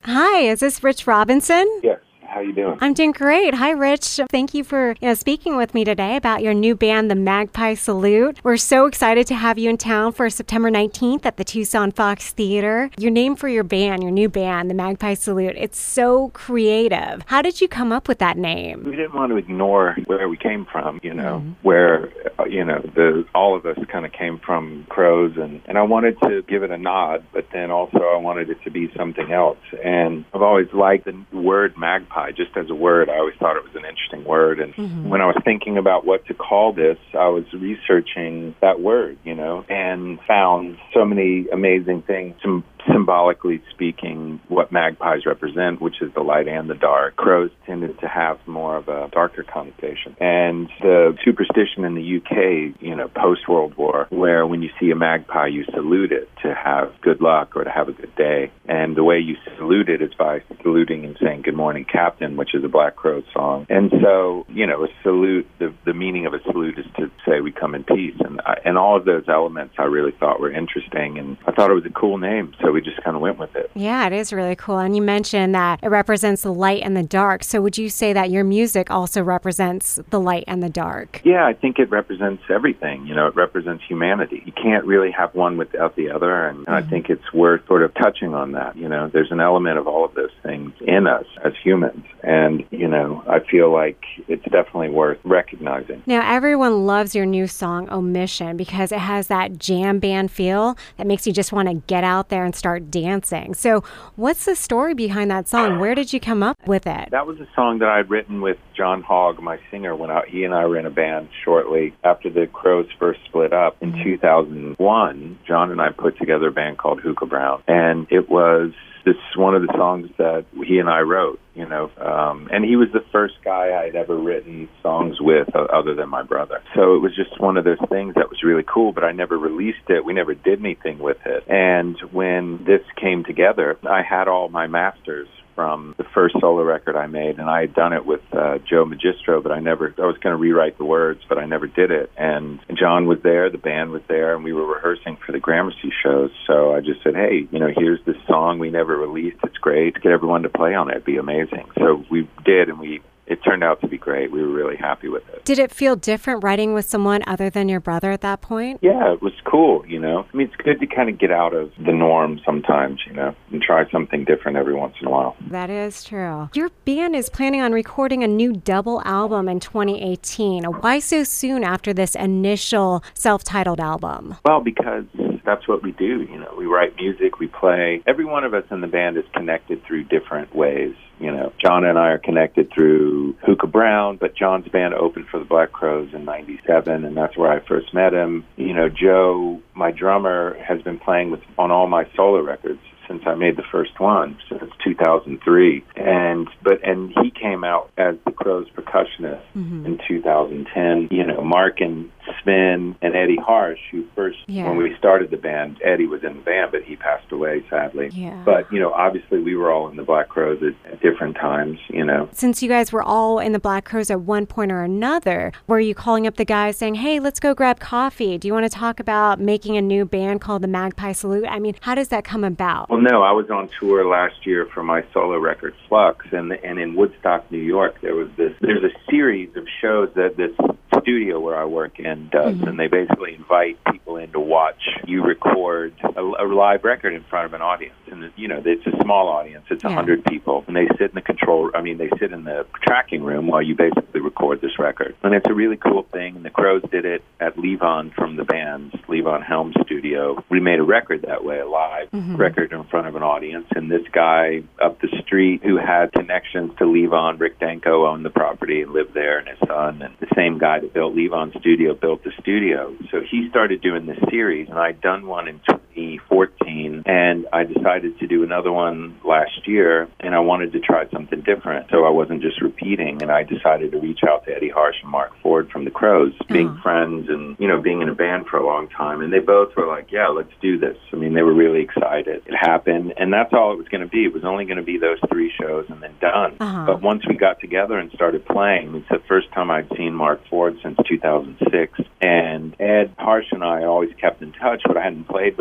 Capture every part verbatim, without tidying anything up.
Hi, is this Rich Robinson? Yes. How you doing? I'm doing great. Hi, Rich. Thank you for you know, speaking with me today about your new band, the Magpie Salute. We're so excited to have you in town for September nineteenth at the Tucson Fox Theater. Your name for your band, your new band, the Magpie Salute, it's so creative. How did you come up with that name? We didn't want to ignore where we came from, you know, mm-hmm. where, you know, the all of us kind of came from Crows, and, and I wanted to give it a nod, but then also I wanted it to be something else. And I've always liked the word magpie. Just as a word, I always thought it was an interesting word. And mm-hmm. when I was thinking about what to call this, I was researching that word, you know, and found so many amazing things, some symbolically speaking, what magpies represent, which is the light and the dark. Crows tended to have more of a darker connotation. And the superstition in the U K, you know, post-World War, where when you see a magpie, you salute it to have good luck or to have a good day. And the way you salute it is by saluting and saying, "Good morning, Captain," which is a Black Crowes song. And so, you know, a salute, the, the meaning of a salute is to say we come in peace. And, I, and all of those elements I really thought were interesting. And I thought it was a cool name, so we just kind of went with it. Yeah, it is really cool. And you mentioned that it represents the light and the dark. So would you say that your music also represents the light and the dark? Yeah, I think it represents everything. You know, it represents humanity. You can't really have one without the other. And, and mm-hmm. I think it's worth sort of touching on that. You know, there's an element of all of those things in us as humans. And, you know, I feel like it's definitely worth recognizing. Now, everyone loves your new song, Omission, because it has that jam band feel that makes you just want to get out there and start dancing. So what's the story behind that song? Where did you come up with it? That was a song that I'd written with John Hogg, my singer, when I, he and I were in a band shortly after the Crows first split up in mm-hmm. two thousand one. John and I put together a band called Hookah Brown, and it was this one of the songs that he and I wrote, you know, um, and he was the first guy I'd ever written songs with uh, other than my brother. So it was just one of those things that was really cool, but I never released it. We never did anything with it. And when this came together, I had all my masters from the first solo record I made, and I had done it with uh, Joe Magistro, but I never, I was going to rewrite the words, but I never did it. And John was there, the band was there, and we were rehearsing for the Gramercy shows. So I just said, hey, you know, here's this song we never released. It's great. Get everyone to play on it. It'd be amazing. So we did, and we it turned out to be great. We were really happy with it. Did it feel different writing with someone other than your brother at that point? Yeah, it was cool, you know. I mean, it's good to kind of get out of the norm sometimes, you know, and try something different every once in a while. That is true. Your band is planning on recording a new double album in twenty eighteen. Why so soon after this initial self-titled album? Well, because that's what we do, you know. We write music, we play. Every one of us in the band is connected through different ways. You know, John and I are connected through Hookah Brown, but John's band opened for the Black Crowes in ninety-seven, and that's where I first met him. You know, Joe, my drummer, has been playing with on all my solo records since I made the first one, since two thousand three. And but and he came out as the Crows percussionist mm-hmm. in two thousand ten. You know, Mark and Sven and Eddie Harsh, who first, yeah. when we started the band, Eddie was in the band, but he passed away, sadly. Yeah. But, you know, obviously we were all in the Black Crowes at, at different times, you know. Since you guys were all in the Black Crowes at one point or another, were you calling up the guys saying, hey, let's go grab coffee? Do you want to talk about making a new band called the Magpie Salute? I mean, how does that come about? Well, no, I was on tour last year for my solo record, Flux, and and in Woodstock, New York, there was this, there's a series of shows that this studio where I work in does, mm-hmm. and they basically invite people in to watch you record a, a live record in front of an audience. And, you know, it's a small audience. It's a yeah. hundred people. And they sit in the control, I mean, they sit in the tracking room while you basically record this record. And it's a really cool thing. And the Crows did it at Levon from the band's Levon Helm studio. We made a record that way, a live mm-hmm. record in front of an audience. And this guy up the street who had connections to Levon, Rick Danko, owned the property and lived there, and his son, and the same guy that built Levon Studio built the studio. So he started doing this series, and I'd done one in twenty fourteen, and I decided to do another one last year, and I wanted to try something different, so I wasn't just repeating, and I decided to reach out to Eddie Harsh and Mark Ford from the Crows, being oh. friends and, you know, being in a band for a long time, and they both were like, yeah, let's do this. I mean, they were really excited. It happened, and that's all it was going to be. It was only going to be those three shows and then done. Uh-huh. But once we got together and started playing, it's the first time I'd seen Mark Ford since two thousand six, and Ed Harsh and I always kept in touch, but I hadn't played with him since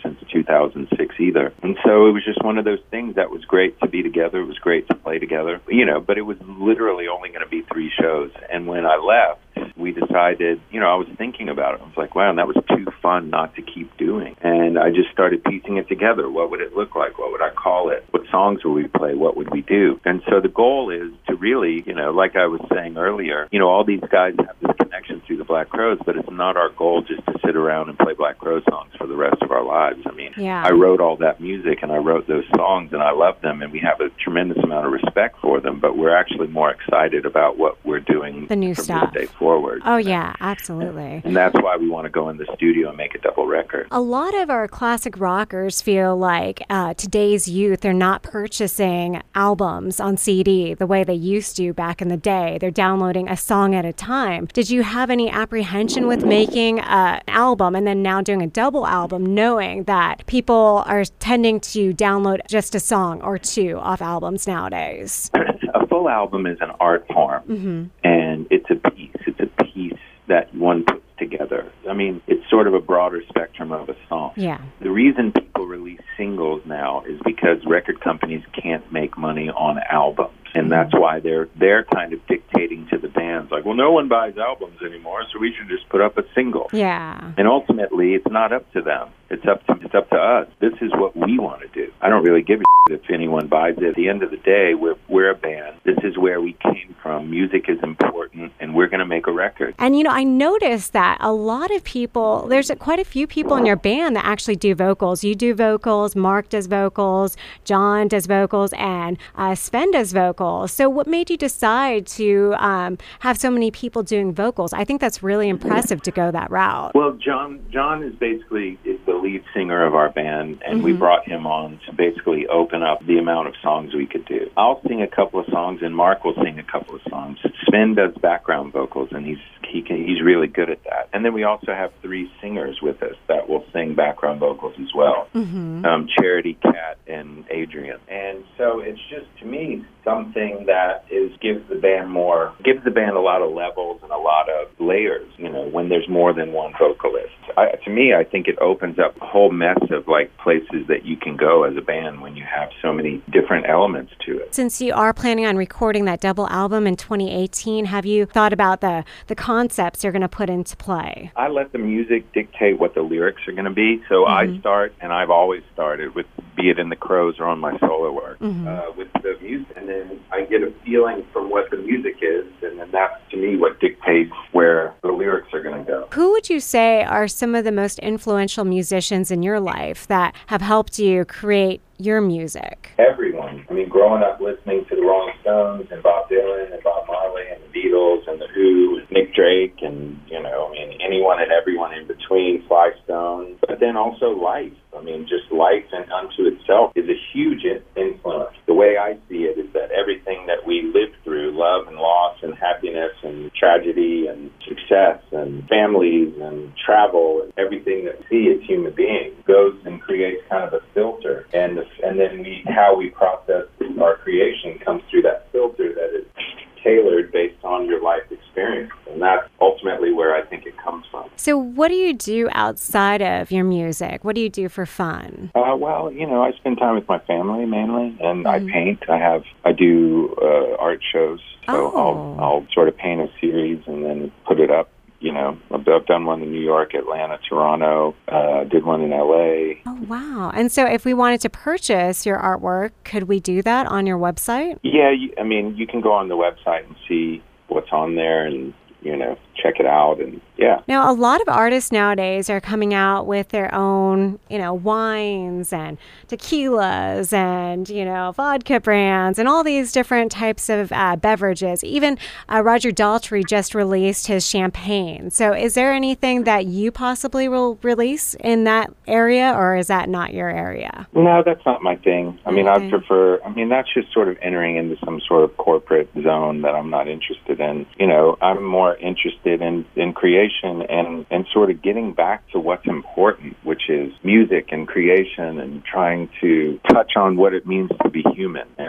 since two thousand six either. And so it was just one of those things that was great to be together. It was great to play together, you know, but it was literally only going to be three shows. And when I left, we decided, you know, I was thinking about it. I was like, wow, that was too fun not to keep doing. And I just started piecing it together. What would it look like? What would I call it? What songs would we play? What would we do? And so the goal is to really, you know, like I was saying earlier, you know, all these guys have this connection through the Black Crowes, but it's not our goal just to sit around and play Black Crowes songs for the rest of our lives. I mean, yeah. I wrote all that music and I wrote those songs and I love them and we have a tremendous amount of respect for them, but we're actually more excited about what we're doing the new from stuff. this day forward. Oh, yeah, absolutely. And that's why we want to go in the studio and make a double record. A lot of our classic rockers feel like uh, today's youth, they're not purchasing albums on C D the way they used to back in the day. They're downloading a song at a time. Did you have any apprehension with making uh, an album and then now doing a double album, knowing that people are tending to download just a song or two off albums nowadays? A full album is an art form, mm-hmm. and it's a piece. It's a piece that one puts together. I mean, it's sort of a broader spectrum of a song. Yeah. The reason people release singles now is because record companies can't make money on albums. And that's why they're they're kind of dictating to the bands, like, well, no one buys albums anymore, so we should just put up a single. Yeah. And ultimately, it's not up to them. It's up to it's up to us. This is what we want to do. I don't really give a shit if anyone buys it. At the end of the day, we're we're a band. This is where we came from. Music is important, and we're going to make a record. And, you know, I noticed that a lot of people, there's quite a few people in your band that actually do vocals. You do vocals, Mark does vocals, John does vocals, and uh, Sven does vocals. So what made you decide to um, have so many people doing vocals? I think that's really impressive to go that route. Well, John John is basically is the lead singer of our band, and mm-hmm. we brought him on to basically open up the amount of songs we could do. I'll sing a couple of songs, and Mark will sing a couple of songs. Sven does background vocals, and he's he can, he's really good at that. And then we also have three singers with us that will sing background vocals as well. Mm-hmm. Um, Charity, Kat, and Adrian. And so it's just, to me, something that is gives the band more, gives the band a lot of levels and a lot of layers, you know, when there's more than one vocalist. I, to me, I think it opens up a whole mess of, like, places that you can go as a band when you have so many different elements to it. Since you are planning on recording that double album in twenty eighteen, have you thought about the, the concepts you're going to put into play? I let the music dictate what the lyrics are going to be, so mm-hmm. I start, and I've always started with, be it in the Crowes or on my solo work, mm-hmm. uh, with the music, and then I get a feeling from what the music is, and then that's, to me, what dictates where the lyrics are going to go. Who would you say are some of the most influential musicians in your life that have helped you create your music? Everyone. I mean, growing up listening to the Rolling Stones and Bob Dylan and Bob Marley and the Beatles and the Who, and Nick Drake, and, you know, I mean, anyone and everyone in between, Sly Stone, but then also life. I mean, just life and unto itself is a huge influence. The way I see it is that everything that we live through, love and loss and happiness and tragedy and success and families and travel and everything that we see as human beings goes and creates kind of a filter. And the, and then we, how we process our creation comes through that filter that is tailored based on your life experience. And that's ultimately where I think it comes from. So what do you do outside of your music? What do you do for fun? Uh, well, you know, I spend time with my family mainly, and mm-hmm. I paint. I have, I do uh, art shows. So oh. I'll, I'll sort of paint a series and then put it up. You know, I've, I've done one in New York, Atlanta, Toronto, uh, did one in L A. Oh, wow. And so if we wanted to purchase your artwork, could we do that on your website? Yeah, you, I mean, you can go on the website and see what's on there and, you know, check it out, and yeah. Now, a lot of artists nowadays are coming out with their own, you know, wines and tequilas and, you know, vodka brands and all these different types of uh, beverages. Even uh, Roger Daltrey just released his champagne. So is there anything that you possibly will release in that area, or is that not your area? No, that's not my thing. I mean, okay. I prefer, I mean, that's just sort of entering into some sort of corporate zone that I'm not interested in. You know, I'm more interested in, in creation and, and sort of getting back to what's important, which is music and creation and trying to touch on what it means to be human and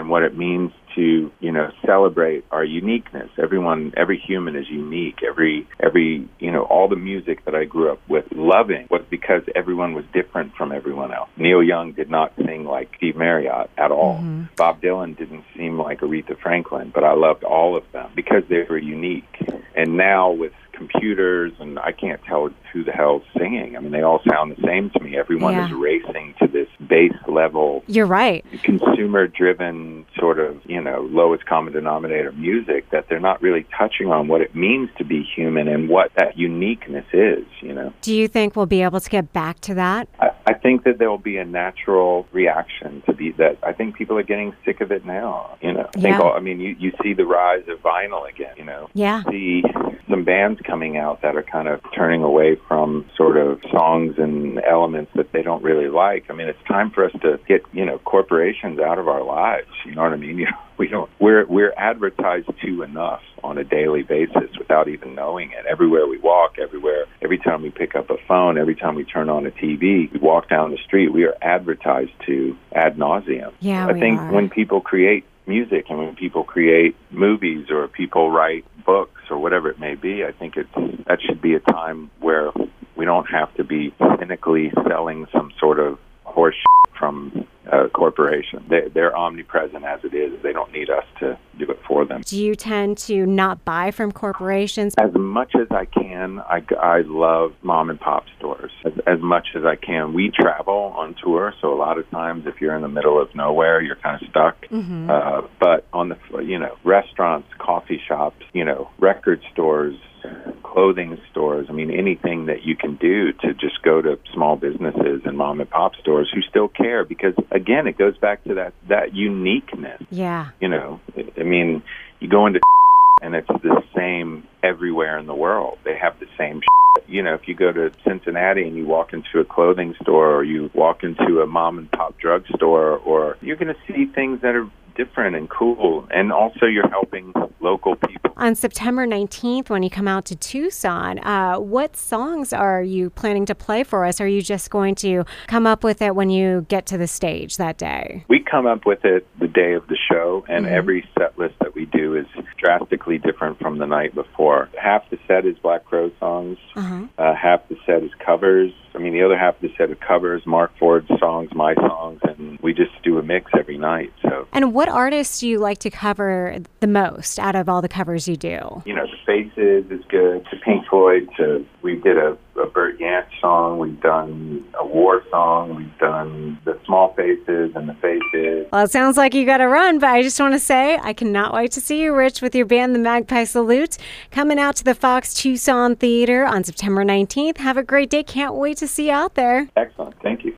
what it means to, you know, celebrate our uniqueness. Everyone, every human is unique. Every, every, you know, all the music that I grew up with loving was because everyone was different from everyone else. Neil Young did not sing like Steve Marriott at all. Mm-hmm. Bob Dylan didn't seem like Aretha Franklin, but I loved all of them because they were unique. And now with computers, and I can't tell who the hell's singing. I mean, they all sound the same to me. Everyone yeah. is racing to this base level. You're right. Consumer-driven sort of, you know, lowest common denominator music that they're not really touching on what it means to be human and what that uniqueness is, you know. Do you think we'll be able to get back to that? I, I think that there will be a natural reaction to be that. I think people are getting sick of it now, you know. I yeah. think all, I mean, you, you see the rise of vinyl again, you know. Yeah. See some bands coming out that are kind of turning away from sort of songs and elements that they don't really like. I mean, it's time for us to get, you know, corporations out of our lives. You know what I mean? You know, we don't, we're, we're advertised to enough on a daily basis without even knowing it. Everywhere we walk, everywhere, every time we pick up a phone, every time we turn on a T V, we walk down the street, we are advertised to ad nauseum. Yeah, I we think are. when people create music and when people create movies or people write books or whatever it may be, I think it's, that should be a time where we don't have to be cynically selling some sort of horse shit from a corporation. They, they're omnipresent as it is. They don't need us to do it for them. Do you tend to not buy from corporations? As much as I can, I, I love mom and pop stores. As, as much as I can. We travel on tour, so a lot of times if you're in the middle of nowhere, you're kind of stuck. Mm-hmm. Uh, but on the, you know, restaurants, coffee shops, you know, record stores, clothing stores, I mean, anything that you can do to just go to small businesses and mom and pop stores who still care, because again, it goes back to that, that uniqueness. Yeah. You know, I mean, you go into and it's the same everywhere in the world. They have the same shit. You know, if you go to Cincinnati and you walk into a clothing store or you walk into a mom and pop drugstore, or you're going to see things that are different and cool, and also you're helping local people. On September nineteenth, when you come out to Tucson, uh, what songs are you planning to play for us? Are you just going to come up with it when you get to the stage that day? We come up with it the day of the show, and mm-hmm. every set list that we do is drastically different from the night before. Half the set is Black Crowes songs, uh-huh. uh, half the set is covers. I mean, the other half of the set is covers, Mark Ford's songs, my songs, and we just do a mix every night. So. And what artists do you like to cover the most out of all the covers you do? You know, the Faces is good, to Pink Floyd, to, we did a, a Burt Yant song, we've done a War song, we've done the Small Faces and the Faces. Well, it sounds like you got to run, but I just want to say I cannot wait to see you, Rich, with your band, the Magpie Salute, coming out to the Fox Tucson Theater on September nineteenth. Have a great day. Can't wait to see you out there. Excellent. Thank you.